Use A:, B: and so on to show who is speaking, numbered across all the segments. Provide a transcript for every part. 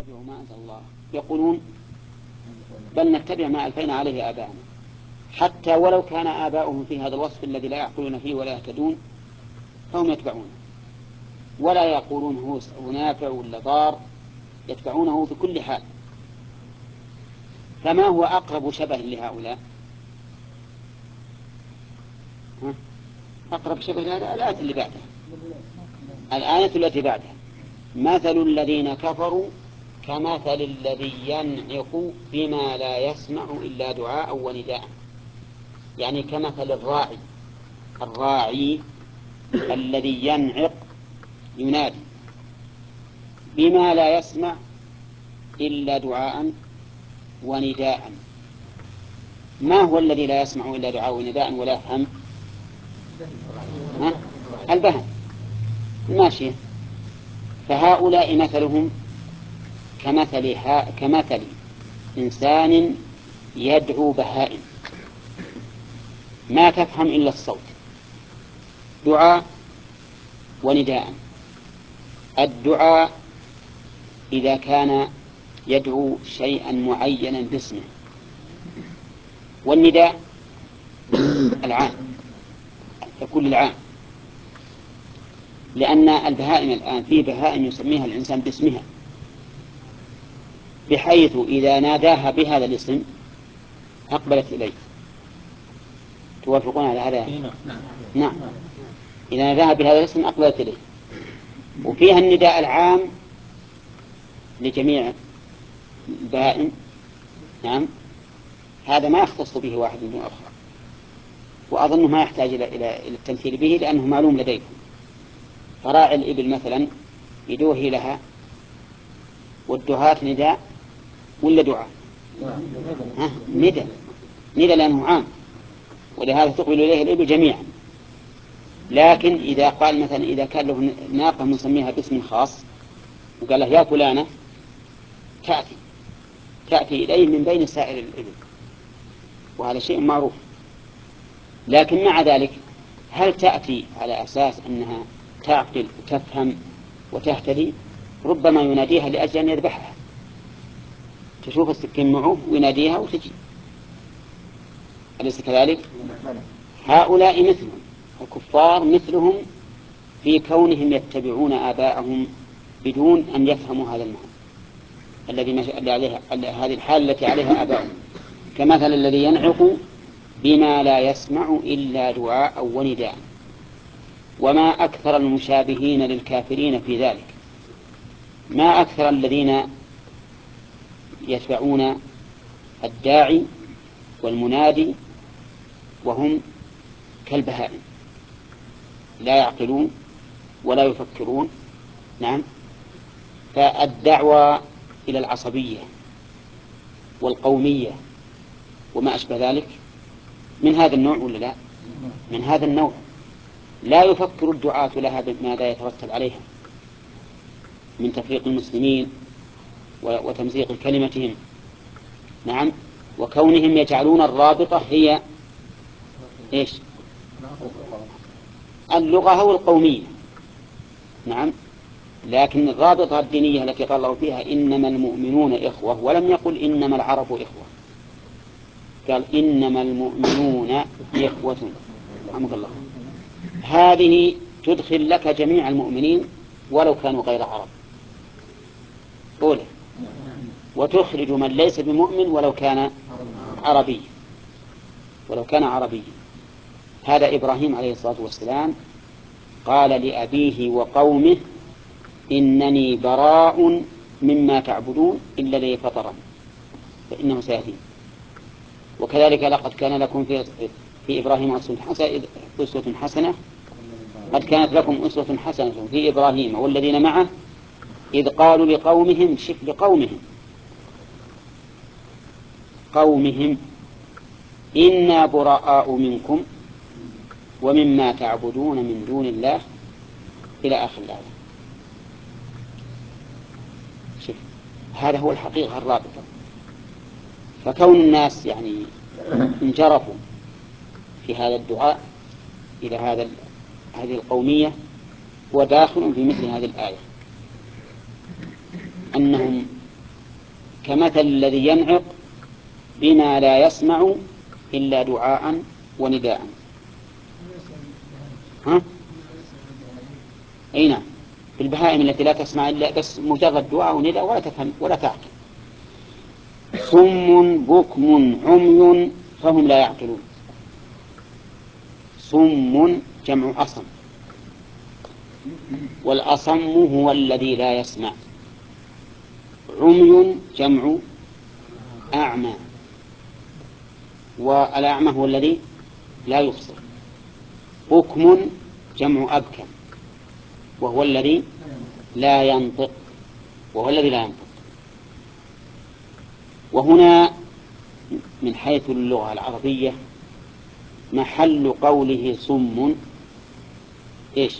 A: اتبعوا ما أنزل الله، يقولون بل نتبع ما ألفينا عليه آباءنا، حتى ولو كان آباؤهم في هذا الوصف الذي لا يعقلون فيه ولا يهتدون فهم يتبعونه، ولا يقولون هو نافع ولا ضار، يتبعونه في كل حال. فما هو أقرب شبه لهؤلاء؟ أقرب شبه لهذا الآية اللي بعدها، الآية التي بعدها: مثل الذين كفروا كمثل الذي ينعق بما لا يسمع إلا دعاء ونداء. يعني كمثل الراعي الذي ينعق ينادي بما لا يسمع إلا دعاء ونداء. ما هو الذي لا يسمع إلا دعاء ونداء ولا يفهم؟ البهم، الماشية. فهؤلاء مثلهم كمثل إنسان يدعو بهائم ما تفهم إلا الصوت، دعاء ونداء. الدعاء إذا كان يدعو شيئا معينا باسمه، والنداء العام يكون للعام، لأن البهائم الآن في بهائم يسميها الإنسان باسمها، بحيث إذا ناداها بهذا الاسم أقبلت إليه. توافقون على هذا؟ نعم، إذا ناداها بهذا الاسم أقبلت إليه. وفيها النداء العام لجميع البهائم، نعم، هذا ما يختص به واحد من آخر، وأظنه ما يحتاج إلى التمثيل به لأنه معلوم لديكم. فراعي الإبل مثلا يدوهي لها، والدهاة نداء ولا دعاء؟ نداء لأنه عام، ولهذا تقبل إليه الإبل جميعا. لكن إذا قال مثلا إذا كان له ناقة مسميها باسم خاص وقال له يا فلانة، تأتي إليه من بين سائر الإبل، وهذا شيء معروف. لكن مع ذلك هل تأتي على أساس أنها تعقل وتفهم وتهتدي؟ ربما يناديها لأجل أن يذبحها، تشوف السكين معه ويناديها وتجي، أليس كذلك؟ هؤلاء مثلهم، الكفار مثلهم في كونهم يتبعون آباءهم بدون أن يفهموا هذا المعنى الذي عليها هذه الحالة التي عليها آباؤهم. كمثل الذي ينعق بما لا يسمع إلا دعاء ونداء. وما أكثر المشابهين للكافرين في ذلك، ما أكثر الذين يتبعون الداعي والمنادي وهم كالبهائم، لا يعقلون ولا يفكرون. نعم، فالدعوة إلى العصبية والقومية وما أشبه ذلك من هذا النوع ولا لا؟ من هذا النوع. لا يفكر الدعاة لها بماذا يترتب عليها من تفريق المسلمين وتمزيق كلمتهم، نعم، وكونهم يجعلون الرابطة هي إيش؟ اللغة والقومية، نعم. لكن الرابطة الدينية التي قال الله فيها إنما المؤمنون إخوة، ولم يقل إنما العرب إخوة، قال إنما المؤمنون إخوة، رحمك الله. هذه تدخل لك جميع المؤمنين ولو كانوا غير عرب، أولى، وتخرج من ليس بمؤمن ولو كان عربي، هذا إبراهيم عليه الصلاة والسلام قال لأبيه وقومه إنني براء مما تعبدون إلا الذي فطرني فإنه سيهدين. وكذلك لقد كان لكم في إبراهيم أسوة حسنة، قد كانت لكم أسوة حسنة في إبراهيم والذين معه إذ قالوا لقومهم، شف قومهم إنا براء منكم ومما تعبدون من دون الله إلى آخر الآية. شف، هذا هو الحقيقة الرابطة. فكون الناس يعني انجرفوا في هذا الدعاء إلى هذه القومية هو داخل في مثل هذه الآية، أنهم كمثل الذي ينعق بما لا يسمع إلا دعاء ونداء. ها؟ أي نعم، في البهائم التي لا تسمع إلا بس مجرد دعاء ونداء ولا تفهم ولا تعقل. صم بكم عمي فهم لا يعقلون. صم جمع أصم، والأصم هو الذي لا يسمع. عمي جمع أعمى، والأعمى هو الذي لا يبصر. بكم جمع أبكم، وهو الذي لا ينطق، وهنا من حيث اللغة العربية محل قوله صم إيش؟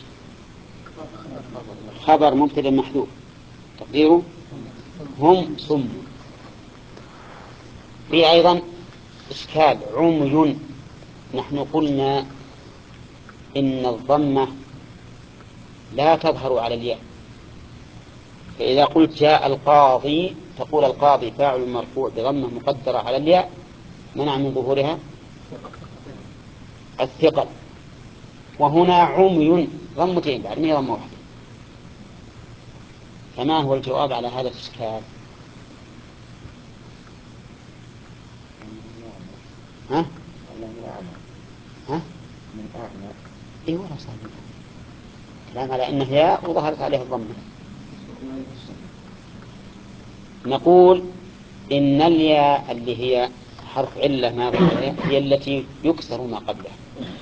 A: خبر مبتدأ محذوف تقديره هم صم. في أيضا إشكال عمي. نحن قلنا إن الضمة لا تظهر على الياء، فإذا قلت جاء القاضي تقول القاضي فاعل مرفوع بضمة مقدرة على الياء منع من ظهورها الثقل. وهنا عمي ضمتين بعد ما ضمة واحدة. فما هو الجواب على هذا الإشكال؟ ها؟ ها؟ إيه ولا صحيح كلام على إنه ياء وظهرت عليه الضمة. نقول إن الياء اللي هي حرف علة ما هي التي يكسر ما قبلها،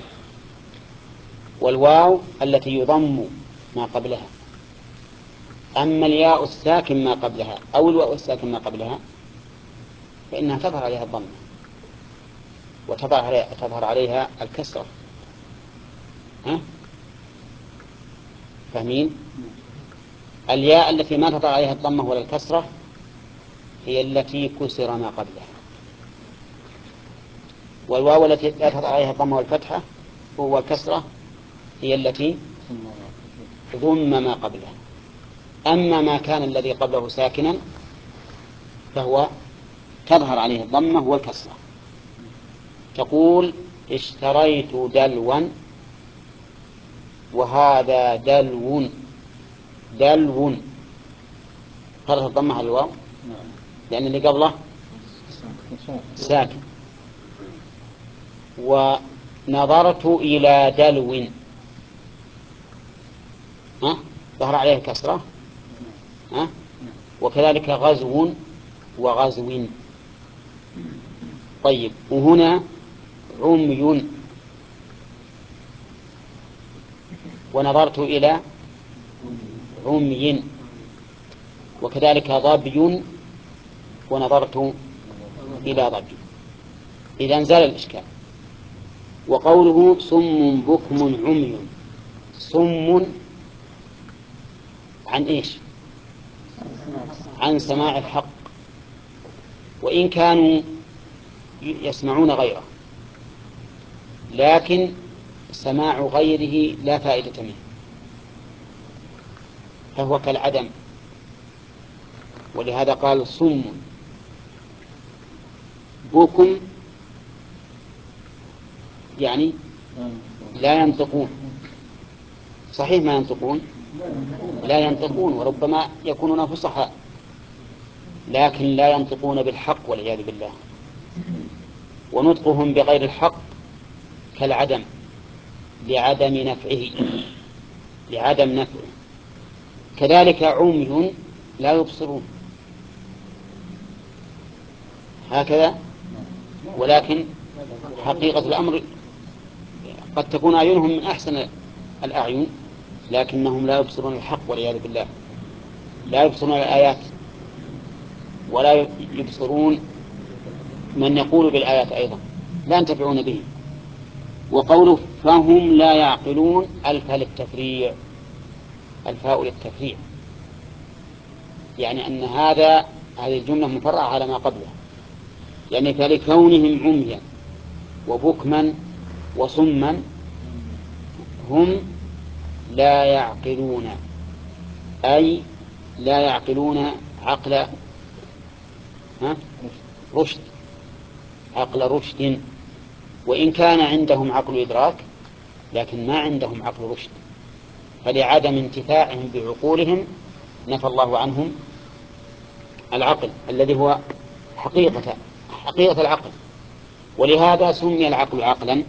A: والواو التي يضم ما قبلها. أما الياء الساكن ما قبلها أو الواو الساكن ما قبلها فإنها تظهر عليها الضمة وتظهر عليها الكسرة. ها؟ فاهمين؟ الياء التي ما تظهر عليها الضمة ولا الكسرة هي التي كسر ما قبلها، والواو التي لا تظهر عليها الضمة والفتحة هو الكسرة هي التي ضم ما قبلها. أما ما كان الذي قبله ساكنا فهو تظهر عليه الضمة والكسرة. تقول اشتريت دلوا وهذا دلو. دلو تظهر الضمة على الواو لأن اللي قبله ساكن. ونظرت إلى دلو ظهر عليه الكسرة. وكذلك غزو وغزو. طيب وهنا عمي ونظرت إلى عمي، وكذلك ضبي ونظرت إلى ضبي. إذا زال الإشكال. وقوله صم بكم عمي، صم عن إيش؟ عن سماع الحق، وإن كانوا يسمعون غيره، لكن سماع غيره لا فائدة منه فهو كالعدم. ولهذا قال صم. بكم يعني لا ينطقون. صحيح ما ينطقون، لا ينطقون وربما يكونون فصحاء، لكن لا ينطقون بالحق والعياذ بالله. ونطقهم بغير الحق كالعدم لعدم نفعه. كذلك عمي لا يبصرون هكذا، ولكن حقيقة الأمر قد تكون أعينهم من أحسن الأعين لكنهم لا يبصرون الحق والعياذ بالله. لا يبصرون الآيات ولا يبصرون من يقول بالآيات أيضا لا ينتفعون به. وقوله فهم لا يعقلون الفاء للتفريع، الفاء للتفريع يعني أن هذه الجملة مفرعة على ما قبلها، يعني فلكونهم عميا وبكما وصما هم لا يعقلون، أي لا يعقلون عقل رشد، عقل رشد. وإن كان عندهم عقل إدراك لكن ما عندهم عقل رشد، فلعدم انتفاعهم بعقولهم نفى الله عنهم العقل الذي هو حقيقة العقل. ولهذا سمي العقل عقلا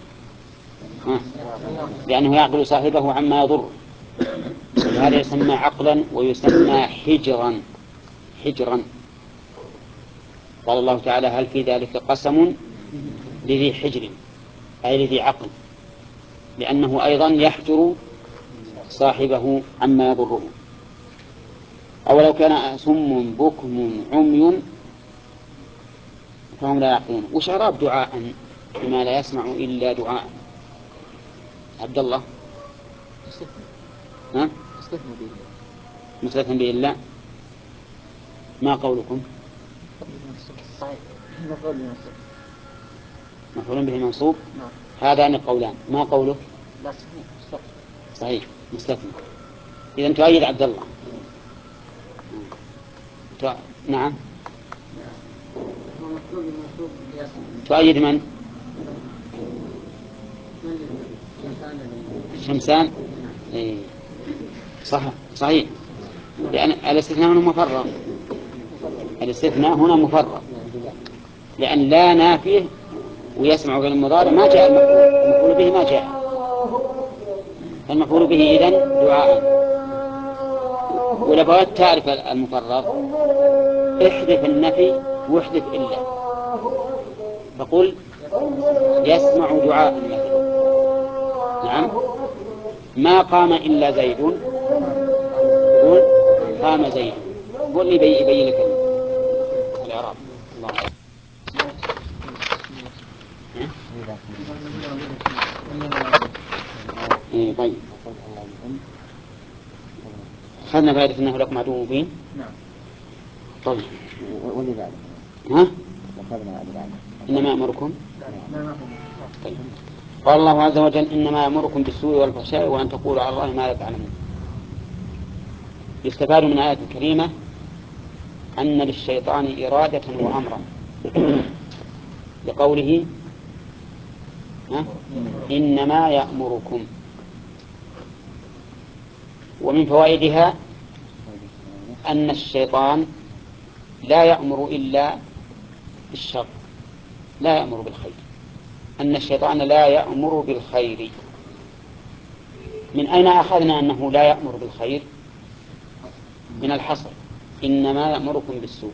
A: لأنه يعقل صاحبه عما يضر، ولهذا يسمى عقلا ويسمى حجرا. قال الله تعالى: هل في ذلك قسم لذي حجر، أي لذي عقل، لأنه أيضا يحجر صاحبه عما يضره. أولو كان صم بكم عمي فهم لا يعقلون. وش إعراب دعاء بما لا يسمع إلا دعاء؟ عبد الله مستثنى به إلا. ما قولكم؟ مفعول به منصوب. هذان قولان. ما قولك؟ صحيح مستثنى. إذن تؤيد عبد الله. نعم تؤيد من؟ شمسان. صحيح، لأن الاستثناء هنا مفرغ. الاستثناء هنا مفرغ لأن لا نافيه ويسمع في المضارع ما جاء المفعول به ما جاء. المفعول به إذن دعاء. ولبغيت تعرف المفرغ احذف النفي واحذف إلا، فقل يسمع دعاء مثلا. نعم. ما قام إلا زيد، قل قام زيد. قل لي يبين لك الإعراب. الله طيب. أخذنا فائدة أنه لكم عدو مبين. طيب. إنما أمركم. طيب. قال الله عز وجل: إنما أمركم بالسوء والفحشاء وأن تقولوا على الله ما لا تعلمون. يستفاد من الآية الكريمة أن للشيطان إرادة وأمرا لقوله إنما يأمركم. ومن فوائدها أن الشيطان لا يأمر إلا بالشر، لا يأمر بالخير. أن الشيطان لا يأمر بالخير. من أين أخذنا أنه لا يأمر بالخير؟ من الحصر: إنما يأمركم بالسوء.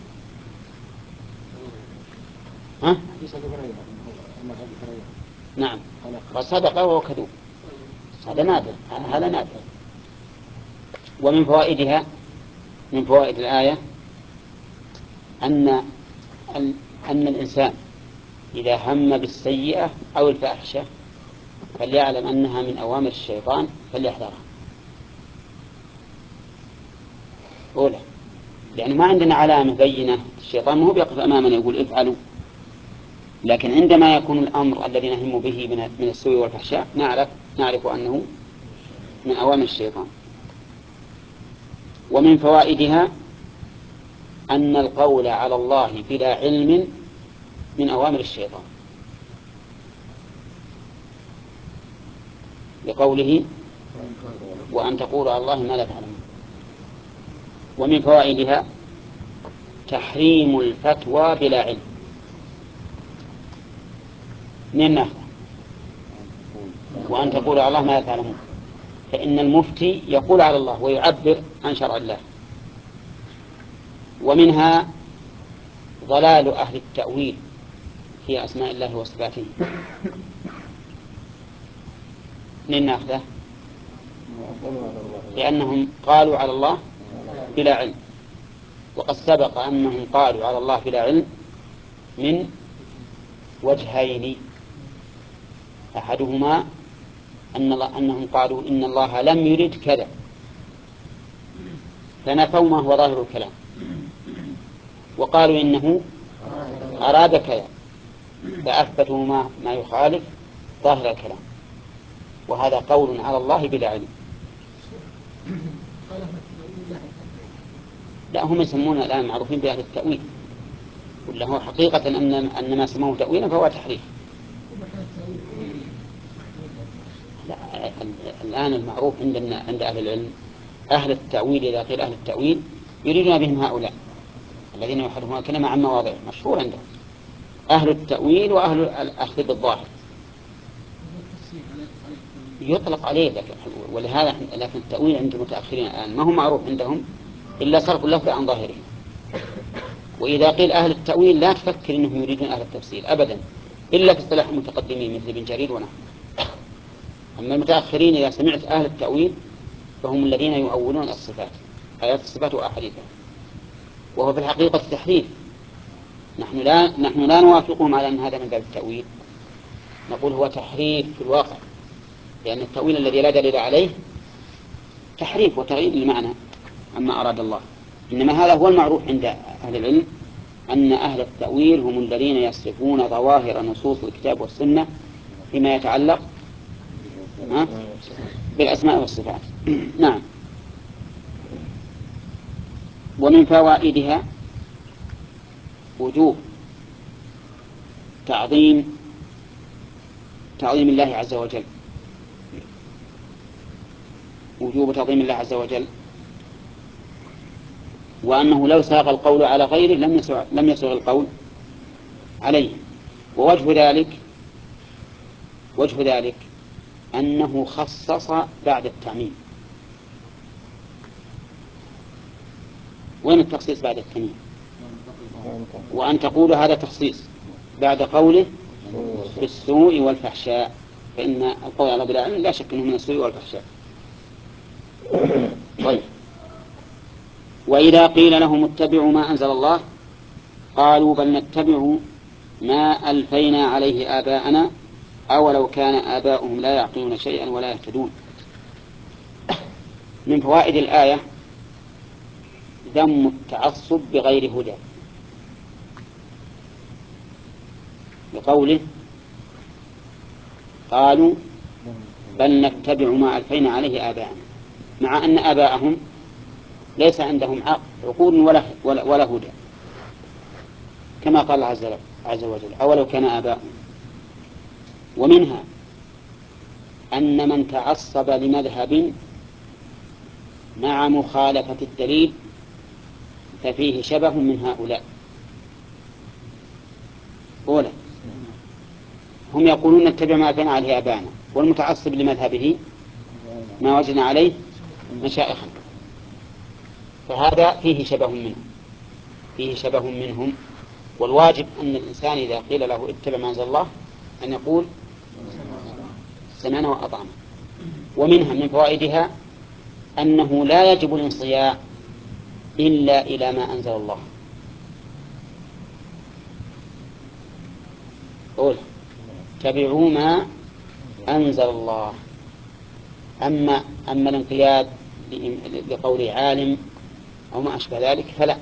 A: نعم. وصدق وهو كذوب. هذا نادر. ومن فوائدها، من فوائد الآية أن الإنسان إذا هم بالسيئة أو الفاحشة فليعلم أنها من أوامر الشيطان فليحذرها. أولى، لأن ما عندنا علامة بينة. الشيطان ما هو بيقف أمامنا يقول افعلوا، لكن عندما يكون الأمر الذي نهم به من السوء والفحشاء نعرف أنه من أوامر الشيطان. ومن فوائدها أن القول على الله بلا علم من أوامر الشيطان، لقوله وأن تقولوا على الله ما لا تعلمون. ومن فوائدها تحريم الفتوى بلا علم. من ناخذ وأن تقولوا على الله ما لا تعلمون، فإن المفتي يقول على الله ويعبر عن شرع الله. ومنها ضلال أهل التأويل في أسماء الله وصفاته. من ناخذه لأنهم قالوا على الله بلا علم، وقد سبق أنهم قالوا على الله بلا علم من وجهين: أحدهما أنهم قالوا إن الله لم يرد كذا فنفوا ما هو ظاهر الكلام، وقالوا إنه أراد كذا فأثبتوا ما يخالف ظاهر الكلام، وهذا قول على الله بلا علم. لا، هم يسمون الآن معروفين بأهل التأويل، له حقيقة أن ما سموه تأويلا فهو تحريف. لا، الآن المعروف عند أهل العلم أهل التأويل، إذا قيل أهل التأويل يريدون بهم هؤلاء الذين يحرفون الكلمة عن مواضعه، مشهور عندهم أهل التأويل وأهل الأخذ بالظاهر يطلق عليه. ولهذا لكن التأويل عند المتأخرين الآن ما هو معروف عندهم إلا صرف اللفظ عن ظاهره. وإذا قيل أهل التأويل لا تفكر أنهم يريدون أهل التفسير أبدا، إلا في اصطلاح المتقدمين مثل ابن جرير ونحن. أما المتأخرين إذا سمعت أهل التأويل فهم الذين يؤولون الصفات، آيات الصفات وأحاديثها، وهو في الحقيقة تحريف. نحن لا نوافقهم على أن هذا من باب التأويل، نقول هو تحريف في الواقع، لأن التأويل الذي لا دليل عليه تحريف وتغيير المعنى عما أراد الله. إنما هذا هو المعروف عند أهل العلم، أن أهل التأويل هم الذين يصرفون ظواهر نصوص الكتاب والسنة فيما يتعلق بالأسماء والصفات. نعم. ومن فوائدها وجوب تعظيم الله عز وجل، وجوب تعظيم الله عز وجل، وأنه لو ساق القول على غيره لم يسوغ القول عليه. ووجه ذلك أنه خصص بعد التعميم. وين التخصيص بعد التعميم؟ وأن تقول هذا تخصيص بعد قوله في السوء والفحشاء، فإن القول على بلا علم لا شك أنه من السوء والفحشاء. طيب، وإذا قيل لهم اتبعوا ما أنزل الله قالوا بل نتبع ما ألفينا عليه آباءنا أولو كان آباؤهم لا يعقلون شيئا ولا يهتدون. من فوائد الآية ذم التعصب بغير هدى، بقوله قالوا بل نتبع ما ألفينا عليه آباءنا، مع أن آباءهم ليس عندهم عقول ولا هدى، كما قال عز وجل أولو كان آباؤهم. ومنها أن من تعصب لمذهب مع مخالفة الدليل ففيه شبه من هؤلاء. أولا هم يقولون نتبع ما ألفينا عليه آباءنا، والمتعصب لمذهبه ما وجدنا عليه مشائخنا، فهذا فيه شبه منهم. والواجب أن الإنسان إذا قيل له اتبع ما أنزل الله أن يقول سمعنا وأطعنا. ومنها من فوائدها أنه لا يجب الانصياع إلا إلى ما أنزل الله. قول اتبعوا ما أنزل الله. أما الانقياد لقول عالم أو ما أشبه ذلك فلا،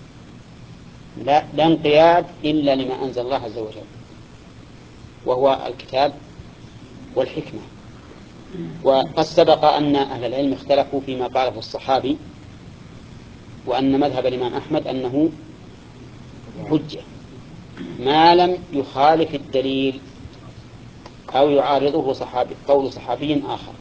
A: لا انقياد إلا لما أنزل الله عز وجل، وهو الكتاب والحكمة. وقد سبق أن أهل العلم اختلفوا فيما قاله الصحابي، وأن مذهب الإمام أحمد أنه حجة ما لم يخالف الدليل أو يعارضه قول صحابي آخر.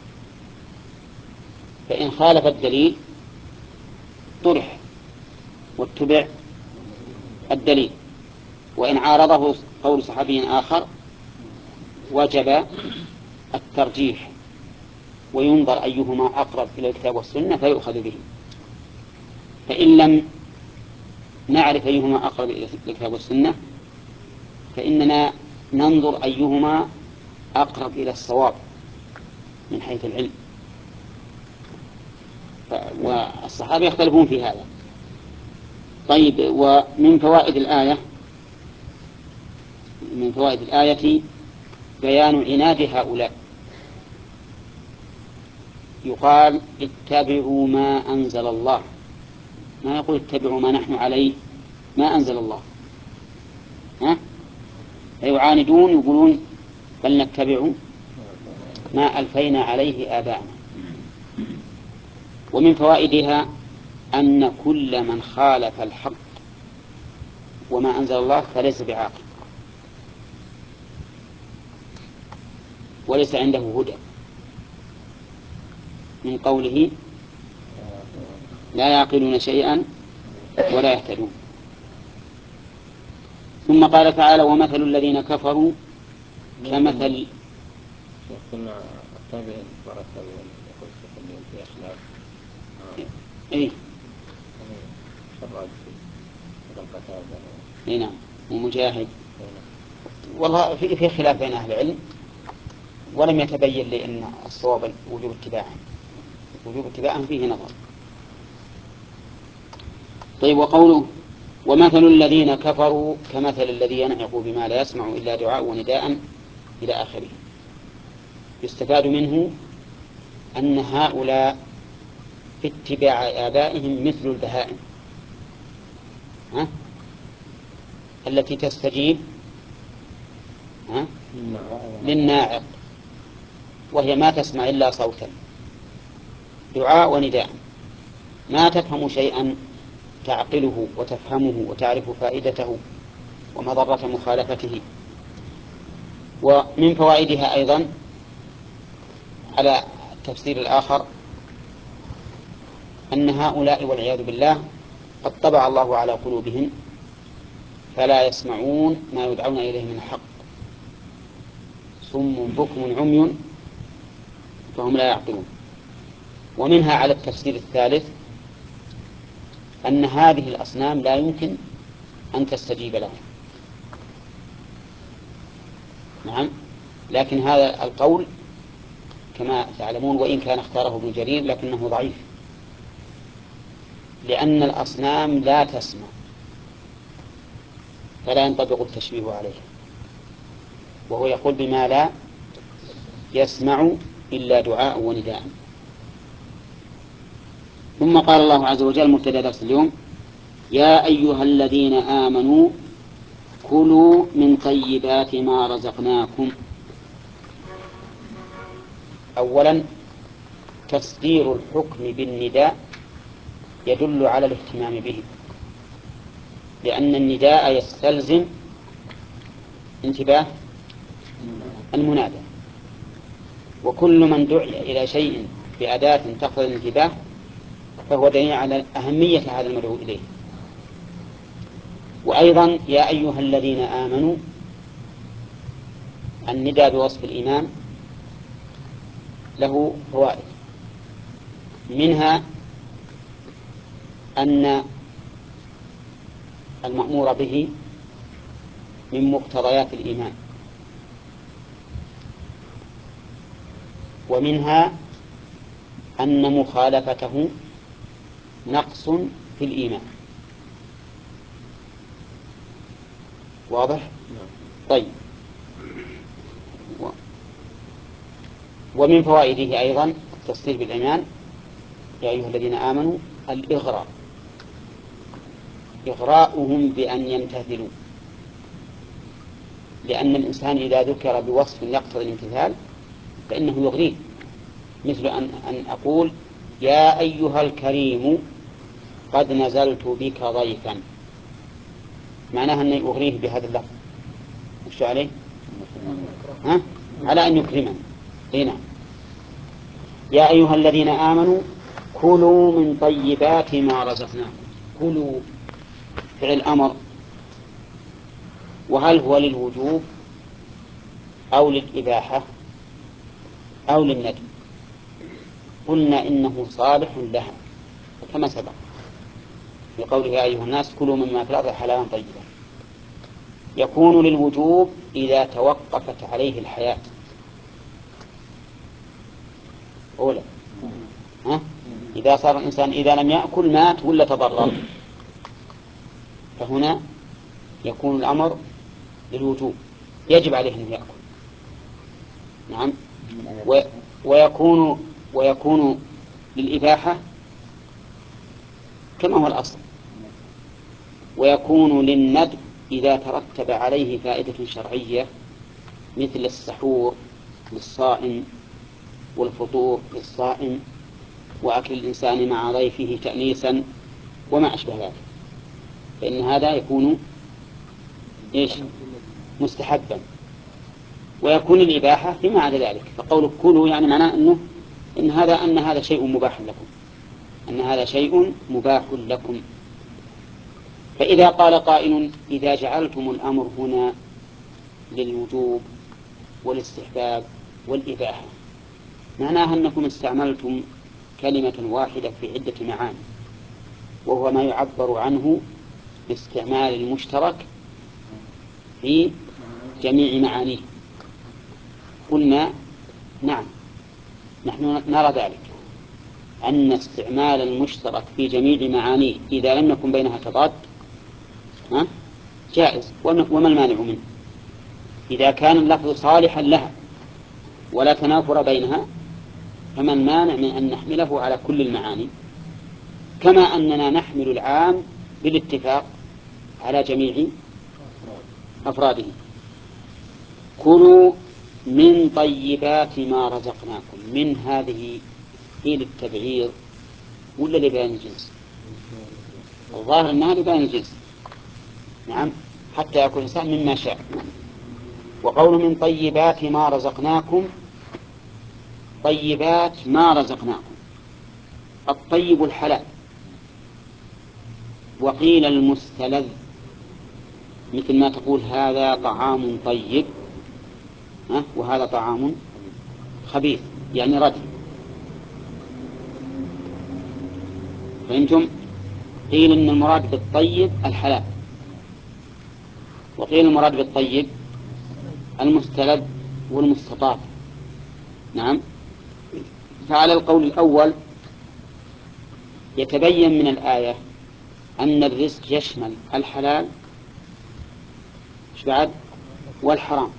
A: فإن خالف الدليل طرح واتبع الدليل، وإن عارضه قول صحابي آخر وجب الترجيح وينظر أيهما أقرب إلى الكتاب والسنة فيؤخذ به. فإن لم نعرف أيهما أقرب إلى الكتاب والسنة فإننا ننظر أيهما أقرب إلى الصواب من حيث العلم. والصحابة يختلفون في هذا. طيب، ومن فوائد الآية بيان عناد هؤلاء. يقال اتبعوا ما أنزل الله، ما يقول اتبعوا ما نحن عليه ما أنزل الله. يعاندون يقولون بل نتبع ما ألفينا عليه آباءنا. ومن فوائدها أن كل من خالف الحق وما أنزل الله فليس بعاقل وليس عنده هدى، من قوله لا يعقلون شيئا ولا يهتدون. ثم قال تعالى ومثل الذين كفروا كمثل
B: كنا التابعين والتابعين يقول في أخلاق
A: إيه
B: شراد في القتال
A: نعم ومجاهد. والله في خلاف بين أهل العلم، ولم يتبين لي أن الصواب وجوب اتباعهم فيه نظر. طيب وقوله ومثل الذين كفروا كمثل الذي ينعق بما لا يسمع إلا دعاء ونداء إلى آخره. يستفاد منه أن هؤلاء في اتباع آبائهم مثل البهائم التي تستجيب للناعق، وهي ما تسمع إلا صوتا دعاء ونداء، ما تفهم شيئا تعقله وتفهمه وتعرف فائدته ومضرة مخالفته. ومن فوائدها أيضا على التفسير الآخر أن هؤلاء والعياذ بالله قد طبع الله على قلوبهم فلا يسمعون ما يدعون إليه من الحق، صم بكم عمي فهم لا يعقلون. ومنها على التفسير الثالث أن هذه الأصنام لا يمكن أن تستجيب لهم. نعم، لكن هذا القول كما تعلمون وإن كان اختاره ابن جرير لكنه ضعيف، لأن الأصنام لا تسمع فلا ينطبق التشبيه عليها، وهو يقول بما لا يسمع إلا دعاء ونداء. ثم قال الله عز وجل مبتدأ درس اليوم يا أيها الذين آمنوا كلوا من طيبات ما رزقناكم. أولا تصدير الحكم بالنداء يدل على الاهتمام به، لأن النداء يستلزم انتباه المنادى، وكل من دعي إلى شيء بأداة تقتضي الانتباه فهو دليل على أهمية هذا المدعو إليه. وأيضا يا أيها الذين آمنوا النداء بوصف الإيمان له فوائد، منها أن المأمور به من مقتضيات الإيمان، ومنها أن مخالفته نقص في الإيمان. واضح؟ طيب. ومن فوائده أيضا التصديق بالإيمان يا أيها الذين آمنوا الإغراء، إغراؤهم بأن يمتثلوا، لأن الإنسان إذا ذكر بوصف يقتضي الامتثال فإنه يغريه، مثل أن أقول يا أيها الكريم قد نزلت بك ضيفا، معناها أن أغريه بهذا اللفظ. وش عليه؟ على أن يكرمني. هنا يا أيها الذين آمنوا كلوا من طيبات ما رزقناكم. كلوا فعل أمر، وهل هو للوجوب أو للإباحة أو للندب؟ قلنا إنه صالح لها كما سبق في قوله يا أيها الناس كلوا مما في الأرض حلالا طيبا. يكون للوجوب إذا توقفت عليه الحياة أولا، إذا صار الإنسان إذا لم يأكل مات ولا تضرر، فهنا يكون الأمر للوجوب يجب عليه أن يأكل. نعم. ويكون للإباحة كما هو الأصل، ويكون للندب إذا ترتب عليه فائدة شرعية مثل السحور للصائم والفطور للصائم وأكل الإنسان مع ضيفه تأنيسا وما أشبه ذلك، فإن هذا يكون إيش مستحبا، ويكون الإباحة فيما عدا ذلك. فقول كلوا يعني معناه أن هذا شيء مباح لكم، أن هذا شيء مباح لكم. فإذا قال قائل إذا جعلتم الأمر هنا للوجوب والاستحباب والإباحة، معناها أنكم استعملتم كلمة واحدة في عدة معاني، وهو ما يعبر عنه باستعمال المشترك في جميع معانيه. قلنا نعم، نحن نرى ذلك، أن استعمال المشترك في جميع معانيه إذا لم يكن بينها تضاد جائز. وما المانع منه؟ إذا كان اللفظ صالحا لها ولا تنافر بينها، فما المانع من أن نحمله على كل المعاني، كما أننا نحمل العام بالاتفاق على جميع أفراده. كلوا من طيبات ما رزقناكم، من هذه هي للتبعير ولا لبيان الجنس؟ الظاهر أنها لبيان الجنس، نعم، حتى يكون الإنسان مما شاء. وقول من طيبات ما رزقناكم، طيبات ما رزقناكم، الطيب الحلال. وقيل المستلذ، مثل ما تقول هذا طعام طيب وهذا طعام خبيث، يعني ردي. فهمتم؟ قيل إن المراد بالطيب الحلال، وقيل المراد بالطيب المستلذ والمستطاب. نعم. فعلى القول الأول يتبين من الآية أن الرزق يشمل الحلال والحرام،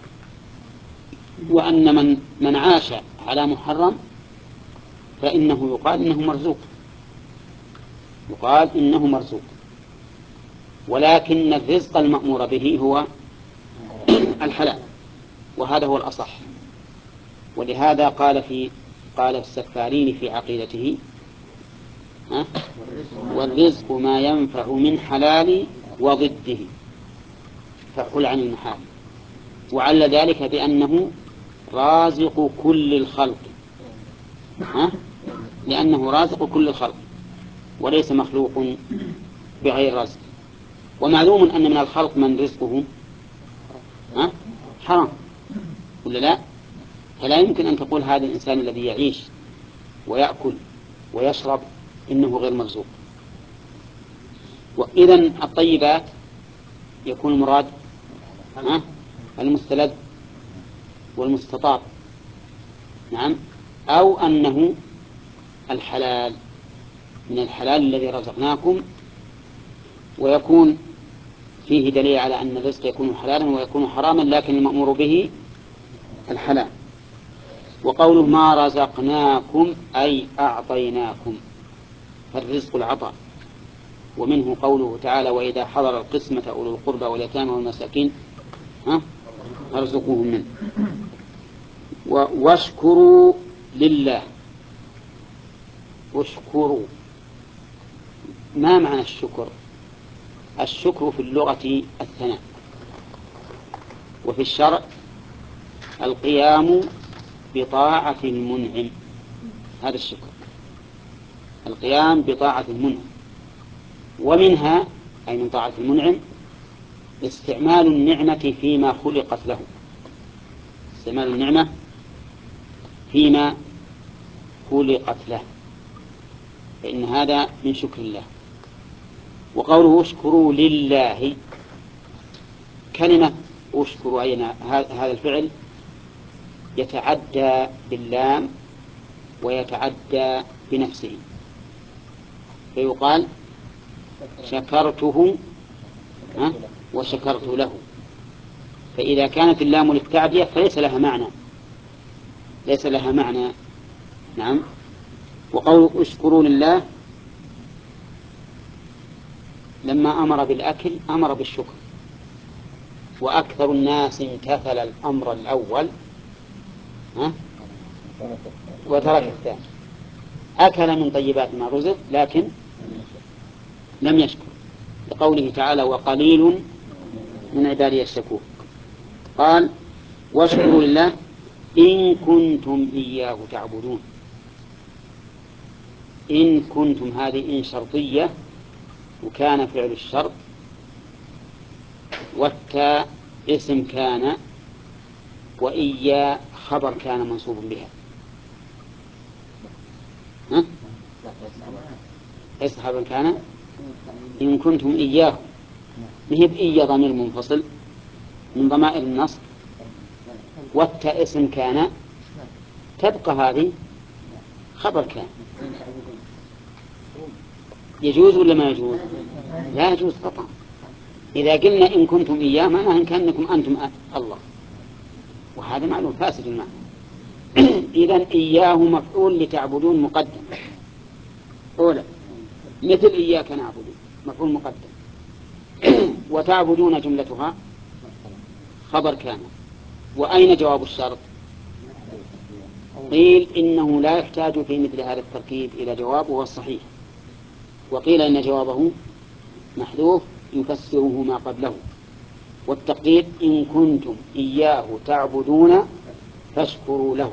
A: وأن من عاش على محرم فإنه يقال إنه مرزوق، يقال إنه مرزوق. ولكن الرزق المأمور به هو الحلال، وهذا هو الأصح. ولهذا قال السفارين في عقيدته والرزق ما ينفع من حلال وضده فحل عن المحال. وعلى ذلك بأنه رازق كل الخلق، لأنه رازق كل الخلق وليس مخلوق بغير رزق. ومعلوم أن من الخلق من رزقه حرام ولا لا؟ فلا يمكن أن تقول هذا الإنسان الذي يعيش ويأكل ويشرب إنه غير مرزوق. وإذن الطيبات يكون المراد المستلذ والمستطاب، نعم، أو أنه الحلال من الحلال الذي رزقناكم، ويكون فيه دليل على أن الرزق يكون حلالا ويكون حراما، لكن المأمور به الحلال. وقوله ما رزقناكم أي أعطيناكم، فالرزق العطاء. ومنه قوله تعالى وإذا حضر القسمة أولو القربى واليتامى والمساكين فارزقوهم منه. واشكروا لله. واشكروا، ما معنى الشكر؟ الشكر في اللغة الثناء، وفي الشرع القيام بطاعة المنعم. هذا الشكر، القيام بطاعة المنعم. ومنها أي من طاعة المنعم استعمال النعمة فيما خلقت له، استعمال النعمة فيما خلقت له، فإن هذا من شكر الله. وقوله اشكروا لله، كلمة اشكروا أين هذا الفعل يتعدى باللام ويتعدى بنفسه، فيقال شكرته وشكرت له. فإذا كانت اللام للتعدية فليس لها معنى، ليس لها معنى. نعم. وقول اشكروا لله لما أمر بالأكل أمر بالشكر، وأكثر الناس امتثل الأمر الأول وترك الثاني. أكل من طيبات ما رزق لكن لم يشكر، لقوله تعالى وقليل من عبادي الشكور. قال واشكروا لله إن كنتم إياه تعبدون. إن كنتم هذه إن شرطية، وكان فعل الشرط، والتاء اسم كان، وإيا خبر كان منصوب بها. ها؟ ليس خبر كان. إن كنتم إياه هي بإيا ضمير منفصل من ضمائر النصب، والتاء اسم كان، تبقى هذه خبر كان. يجوز ولا ما يجوز؟ لا يجوز قطعا. إذا قلنا إن كنتم إياه معناه إن كأنكم أنتم الله، وهذا معلوم فاسد المعنى. إذن إياه مفعول لتعبدون مقدم أولا، مثل إياك نعبد مفعول مقدم. وتعبدون جملتها خبر كان. وأين جواب الشرط؟ قيل إنه لا يحتاج في مثل هذا التركيب إلى جواب، وهو الصحيح. وقيل إن جوابه محذوف يفسره ما قبله. والتقدير إن كنتم إياه تعبدون فاشكروا له.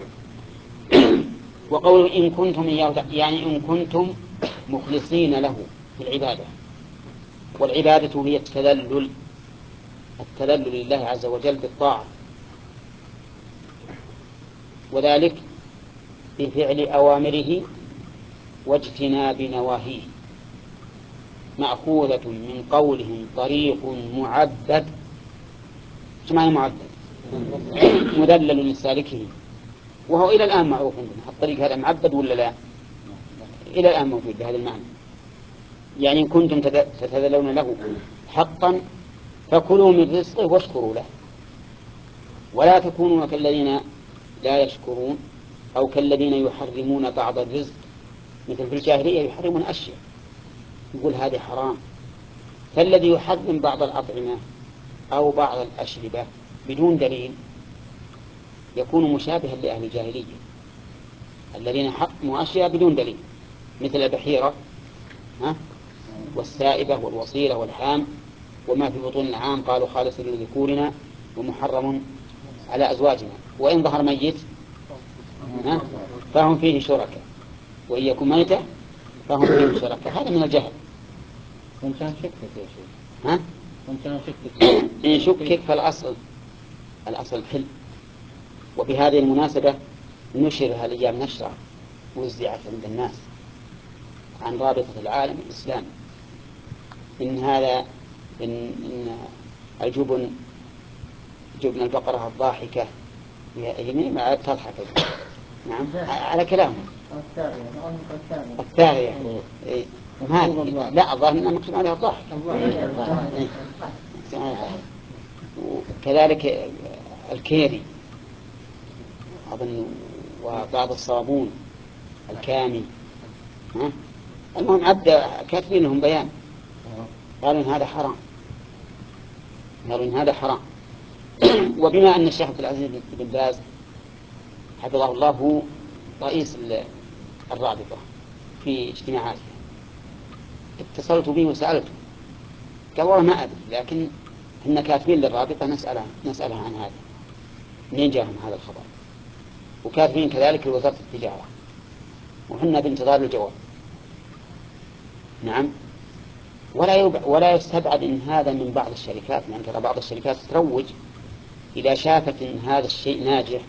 A: وقول إن كنتم إياه يعني إن كنتم مخلصين له في العبادة. والعبادة هي التذلل لله عز وجل بالطاعة، وذلك بفعل أوامره واجتناب نواهيه، مأخوذة من قولهم طريق معبد. شو معنى معبد؟ مذلل لسالكه، وهو إلى الآن معروف عندنا. الطريق هذا معبد ولا لا؟ إلى الآن موجود بهذا المعنى. يعني إن كنتم تتذلون له حقا فكلوا من رزقه واشكروا له، ولا تكونوا كالذين لا يشكرون، أو كالذين يحرمون بعض الرزق، مثل في الجاهلية يحرمون أشياء يقول هذه حرام. فالذي يحرم بعض الأطعمة أو بعض الأشربة بدون دليل يكون مشابها لأهل الجاهلية الذين حرموا أشياء بدون دليل، مثل البحيرة والسائبة والوصيلة والحام وما في بطون العام قالوا خالص لذكورنا ومحرم على أزواجنا، وإن ظهر ميت فهم فيه شركاء، وإن يكن ميتة فهم فيه شركاء. هذا من الجهل.
B: وإن كان شكك يا شيخ،
A: ها؟
B: وإن كان شكك
A: إن شكك فالأصل الحل. وبهذه المناسبة نشر هالأيام نشرة وزعت عند الناس عن رابطة العالم الإسلامي إن هذا إن الجبن البقرة الضاحكة يعني ما تضحك. نعم على كلامه الثانية لا الظاهر أنه مكتوب عليها الضحك. وكذلك الكيري أظن، وبعض الصابون الكامي. المهم عد كاتبين لهم بيان قالوا إن هذا حرام، وبما أن الشيخ عبد العزيز بن باز حفظه الله هو رئيس الرابطة في اجتماعاته، اتصلت به وسألته قال والله ما أدري، لكن إحنا كاتبين للرابطة نسألها عن هذا منين جاءهم هذا الخبر، وكاتبين كذلك لوزارة التجارة، وحنا بانتظار الجواب. نعم. ولا يستبعد إن هذا من بعض الشركات، لأن ترى بعض الشركات تروج إذا شافت إن هذا الشيء ناجح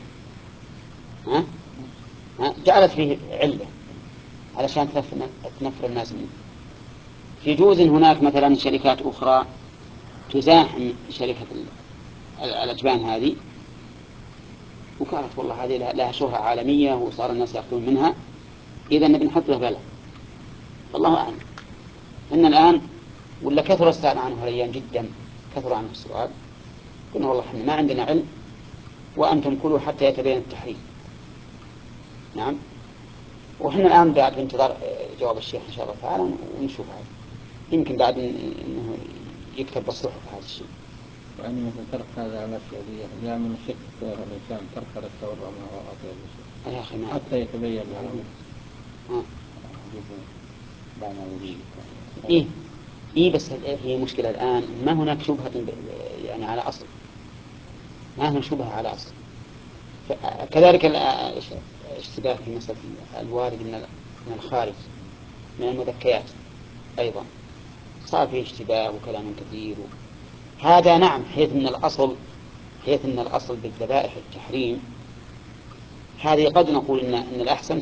A: جعلت فيه علة علشان تنفر الناس منه. يجوز هناك مثلا شركات أخرى تزاحم شركة الأجبان هذه، وكانت والله هذه لها شهرة عالمية وصار الناس يأخذون منها، إذا نبي نحط له بلد. الله أعلم. إن الآن ولا كثر السؤال عنه هالأيام جدا، كثر عنه السؤال. قلنا والله إحنا ما عندنا علم، وأنتم كلوا حتى يتبين التحريم. نعم. وإحنا الآن بعد بانتظار جواب الشيخ إن شاء الله تعالى ونشوف هذا، يمكن بعد إنه يكتب بالصحف هذا الشيء.
B: يعني مثل ترك هذا على السعودية جاء من الشك الإنسان ترك هذا التورع ما هو أطيب الشيء
A: يا أخي ما
B: حتى يتبين له. إيه
A: بس هي مشكلة الآن ما هناك شبهة يعني على أصل، ما هي شبهة على أصل. كذلك الاشتباه في مسألة الوارد من الخارج من المذكيات أيضا صار فيه اشتباه وكلام كثير. هذا نعم، حيث أن الأصل بالذبائح التحريم، هذه قد نقول إن الأحسن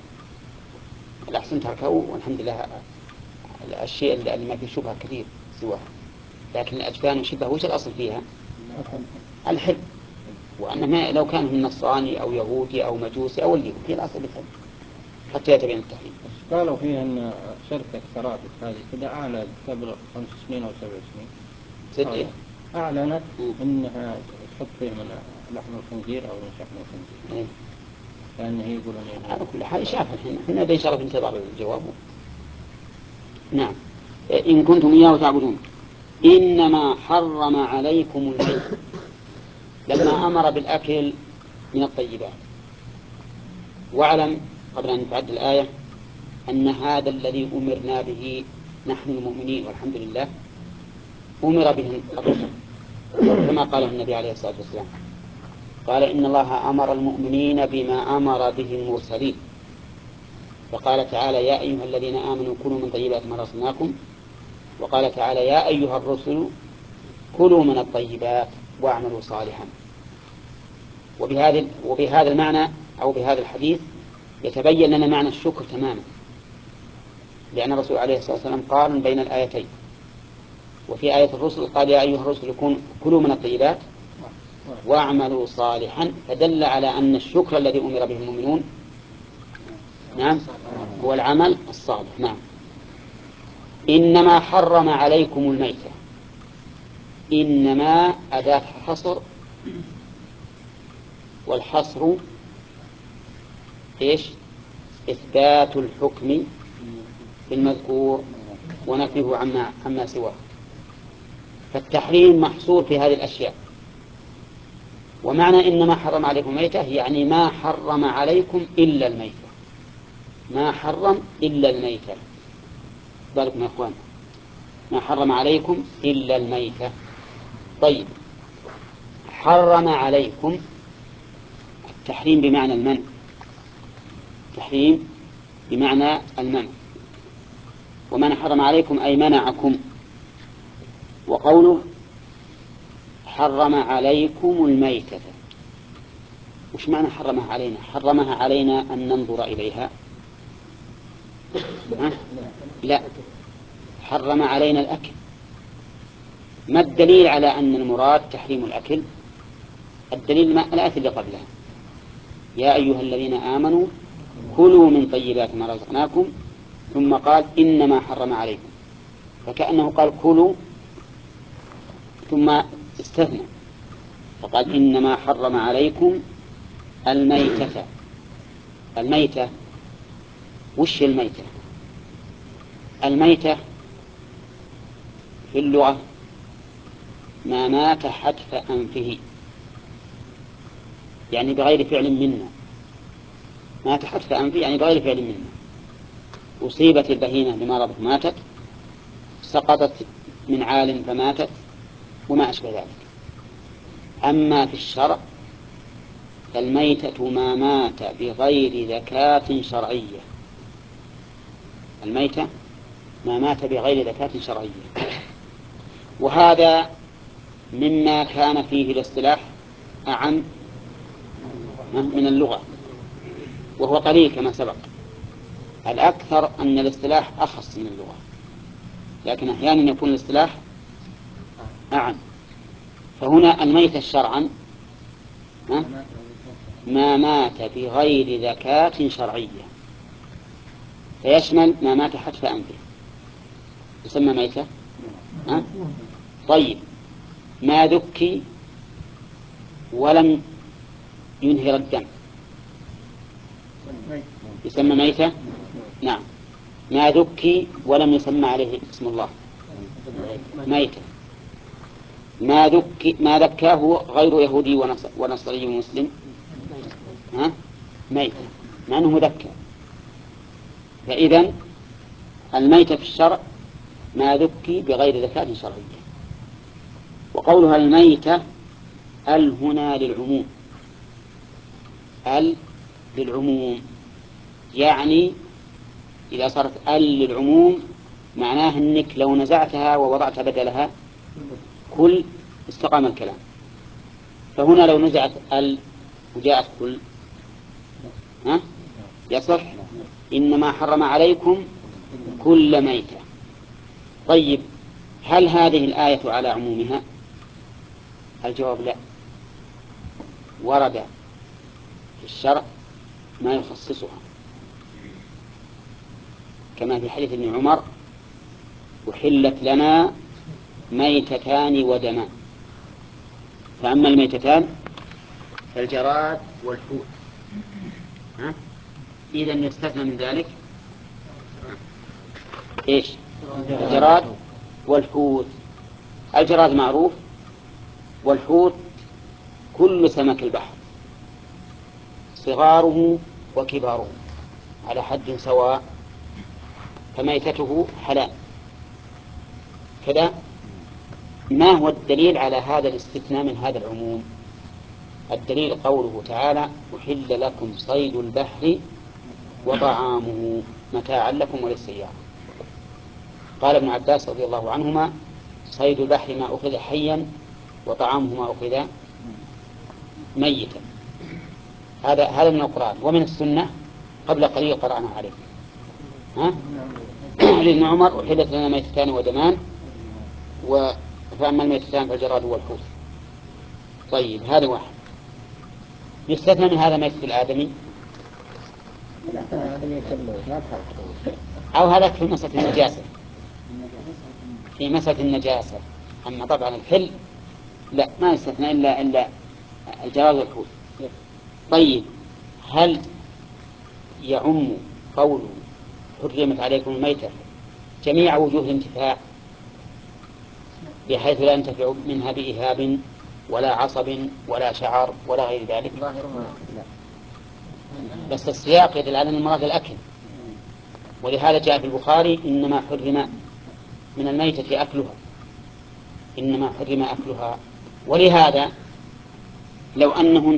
A: تركه والحمد لله. الشيء اللي ما فيه شبهة كثير سواه، لكن الأجفان والشبهة وش الأصل فيها؟ الحل. وأنه لو كان من نصراني أو يهودي أو مجوسي أو اليهودي هي الأصل الحل حتى يتبين التحريم.
B: قالوا فيها أن شركة سرابط هذه كده أعلنت قبل 5 سنين أو 7 سنين أعلنت أنها تحط فيه من لحم الخنزير أو من شحم الخنزير. لأن هي يقولون
A: على كل حال شافها احنا إن شاء الله بنتظر الجواب. نعم. إن كنتم إياه تعبدون إنما حرم عليكم الميت، لما أمر بالأكل من الطيبات. واعلم قبل أن نتعد الآية أن هذا الذي أمرنا به نحن المؤمنين والحمد لله أمر به الرسل، كما قال النبي عليه الصلاة والسلام قال إن الله أمر المؤمنين بما أمر به المرسلين. فقال تعالى يا أيها الذين آمنوا كلوا من طيبات ما رزقناكم، وقال تعالى يا أيها الرسل كلوا من الطيبات واعملوا صالحا. وبهذا المعنى أو بهذا الحديث يتبين لنا معنى الشكر تماما، لأن الرسول عليه الصلاة والسلام قارن بين الآيتين. وفي آية الرسل قال يا أيها الرسل كلوا من الطيبات واعملوا صالحا، فدل على أن الشكر الذي أمر به المؤمنون نعم هو العمل الصالح. نعم. إنما حرم عليكم الميتة، إنما أداة حصر، والحصر إيش؟ إثبات الحكم بالمذكور ونفيه عما سواه. فالتحريم محصور في هذه الأشياء. ومعنى إنما حرم عليكم الميتة يعني ما حرم عليكم إلا الميتة، ما حرم إلا الميتة. بالكم يا أخوان، ما حرم عليكم إلا الميتة. طيب، حرم عليكم التحريم بمعنى المنع، تحريم بمعنى المنع. ومن حرم عليكم أي منعكم. وقوله حرم عليكم الميتة، وش معنى حرمها علينا؟ حرمها علينا أن ننظر إليها؟ لا، حرم علينا الأكل. ما الدليل على أن المراد تحريم الأكل؟ الدليل الآية اللي قبلها يا أيها الذين آمنوا كلوا من طيبات ما رزقناكم، ثم قال إنما حرم عليكم، فكأنه قال كلوا ثم استثنى فقال إنما حرم عليكم الميتة. الميتة وش الميتة؟ الميتة في اللغة ما مات حتف أنفه، يعني بغير فعل منا. مات حتف أنفه يعني بغير فعل منا. أصيبت البهيمة بمرض ماتت، سقطت من عال فماتت، وما أشبه ذلك. أما في الشرع فالميتة ما مات بغير ذكاة شرعية. الميتة ما مات بغير ذكاة شرعية. وهذا مما كان فيه الاصطلاح أعم من اللغة، وهو قليل كما سبق. الأكثر أن الاصطلاح أخص من اللغة، لكن أحيانا يكون الاصطلاح أعم. فهنا الميتة شرعا ما مات بغير ذكاة شرعية، فيشمل ما مات حتف أنفه يسمى ميتة. طيب، ما ذكي ولم ينهر الدم يسمى ميتة. نعم، ما ذكي ولم يسمى عليه اسم الله ميتة. ما ذكاه غير يهودي ونصري ومسلم ميتة مع أنه مذكى. فإذن الميتة في الشرع ما ذكي بغير ذكاة شرعية. وقولها الميتة ال هنا للعموم، ال للعموم، يعني إذا صارت ال للعموم معناه أنك لو نزعتها ووضعت بدلها كل استقام الكلام. فهنا لو نزعت ال وجاءت كل يصح. إنما حرم عليكم كل ميتة. طيب هل هذه الآية على عمومها؟ الجواب لا، ورد في الشرع ما يخصصها، كما في حديث ابن عمر أحلت لنا ميتتان ودمان. فأما الميتتان فالجراد والحوت. إذن يستثنى من ذلك إيش؟ الجراد والحوت. الجراد معروف، والحوت كل سمك البحر صغاره وكباره على حد سواء، فميتته حلال كذا. ما هو الدليل على هذا الاستثناء من هذا العموم؟ الدليل قوله تعالى أحل لكم صيد البحر وطعامه متاعا لكم وللسيارة. قال ابن عباس رضي الله عنهما صيد البحر ما أخذ حيا وطعامه ما أخذ ميتا. هذا من القرآن. ومن السنة قبل قليل قرأنا عليه لابن عمر أحلت لنا ميتتان ودمان، فأما الميتتان فالجراد والحوت. طيب هذا واحد. يستثنى من هذا ميتة الآدمي أو هذا في مسألة النجاسة، في مسألة النجاسة. أما طبعا الحل لا، ما يستثنى إلا الجراد والحوت. طيب هل يعم قوله حرمت عليكم الميتة جميع وجوه الانتفاع بحيث لا ينتفع منها بإهاب ولا عصب ولا شعر ولا غير ذلك؟ بس السياق يدل على المراد الأكل، ولهذا جاء في البخاري إنما حرم من الميتة أكلها، إنما حرم أكلها. ولهذا لو أنه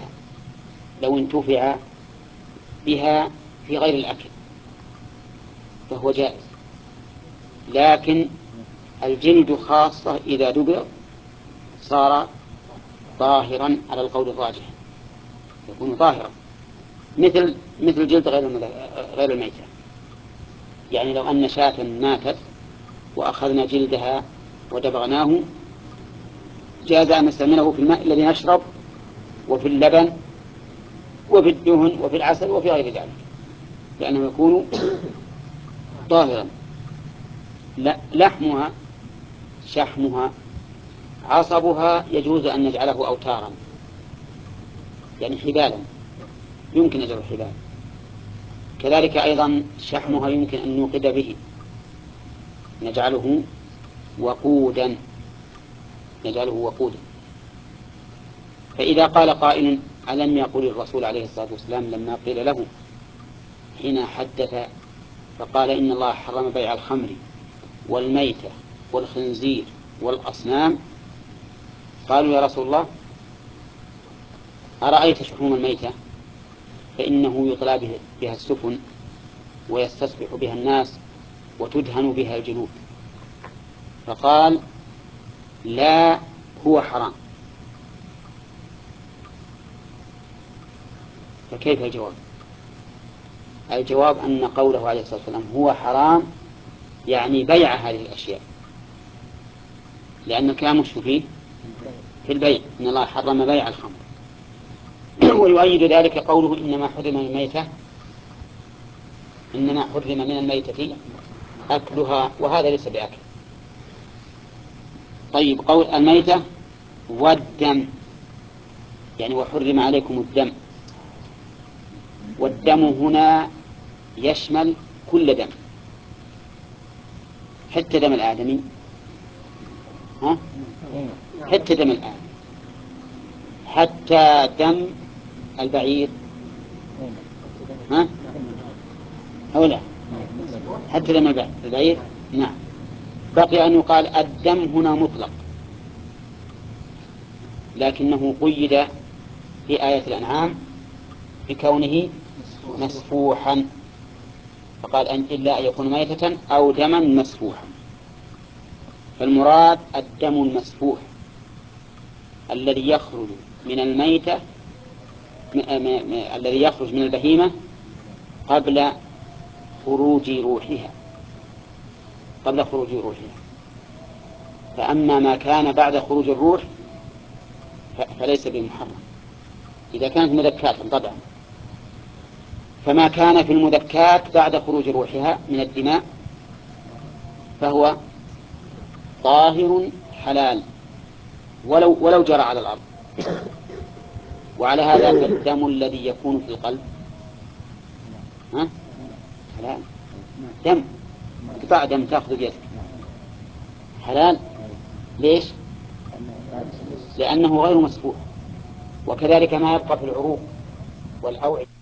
A: انتفع بها في غير الأكل فهو جائز، لكن الجلد خاصة إذا دبر صار ظاهرا على القول الراجح، يكون ظاهرا مثل جلد غير الميتة. يعني لو أن شاة ماتت وأخذنا جلدها ودبغناه جاز أن نستعمله في الماء الذي نشرب وفي اللبن وفي الدهن وفي العسل وفي غير ذلك، لأنه يكون ظاهرا. لحمها شحمها عصبها يجوز أن نجعله أوتارا، يعني حبالا، يمكن نجعله حبالا. كذلك أيضا شحمها يمكن أن نوقد به، نجعله وقودا. فإذا قال قائل ألم يقل الرسول عليه الصلاة والسلام لما قيل له حين حدث فقال إن الله حرم بيع الخمر والميتة والخنزير والأصنام، قالوا يا رسول الله أرأيت شحوم الميتة فإنه يطلى بها السفن ويستصبح بها الناس وتدهن بها الجلود. فقال لا هو حرام. فكيف الجواب؟ الجواب أن قوله عليه الصلاة والسلام هو حرام يعني بيع هذه الأشياء، لأن الكلام مش فيه في البيع، إن الله حرم بيع الخمر. ويؤيد ذلك قوله إنما حرم من الميتة أكلها، وهذا ليس بأكل. طيب قول الميتة والدم، يعني وحرم عليكم الدم، والدم هنا يشمل كل دم، حتى دم الآدمي، حتى دم الآدمي، حتى دم البعير، أو لا، حتى دم البعير. نعم. بقي أن يقال الدم هنا مطلق، لكنه قيد في آية الأنعام بكونه مسفوحا، فقال أن إلا أن يكون ميتة أو دما مسفوحا. فالمراد الدم المسفوح الذي يخرج من الميتة، الذي يخرج من البهيمة قبل خروج روحها، فأما ما كان بعد خروج الروح فليس بمحرم إذا كانت مذكاة طبعا. فما كان في المذكات بعد خروج روحها من الدماء فهو طاهر حلال ولو جرى على الأرض. وعلى هذا فالدم الذي يكون في القلب حلال، دم قطع دم تأخذ بيدك حلال. ليش؟ لأنه غير مسفوح. وكذلك ما يبقى في العروق والأوعية